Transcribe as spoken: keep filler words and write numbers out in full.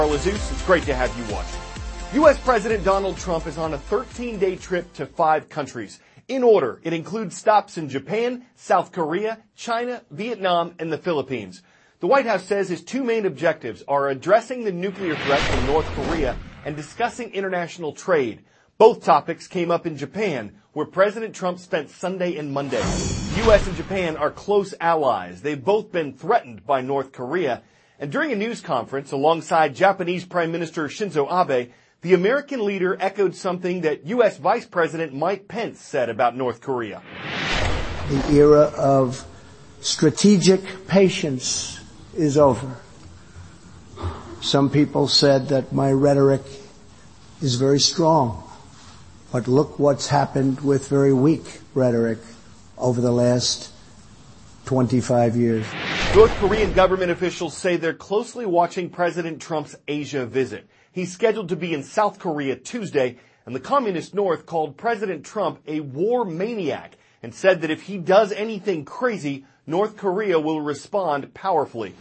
Lazus, it's great to have you watching. U S. President Donald Trump is on a thirteen-day trip to five countries. In order, it includes stops in Japan, South Korea, China, Vietnam, and the Philippines. The White House says his two main objectives are addressing the nuclear threat from North Korea and discussing international trade. Both topics came up in Japan, where President Trump spent Sunday and Monday. U S and Japan are close allies. They've both been threatened by North Korea. And during a news conference alongside Japanese Prime Minister Shinzo Abe, the American leader echoed something that U S. Vice President Mike Pence said about North Korea. The era of strategic patience is over. Some people said that my rhetoric is very strong, but look what's happened with very weak rhetoric over the last twenty-five years. North Korean government officials say they're closely watching President Trump's Asia visit. He's scheduled to be in South Korea Tuesday, and the Communist North called President Trump a war maniac and said that if he does anything crazy, North Korea will respond powerfully.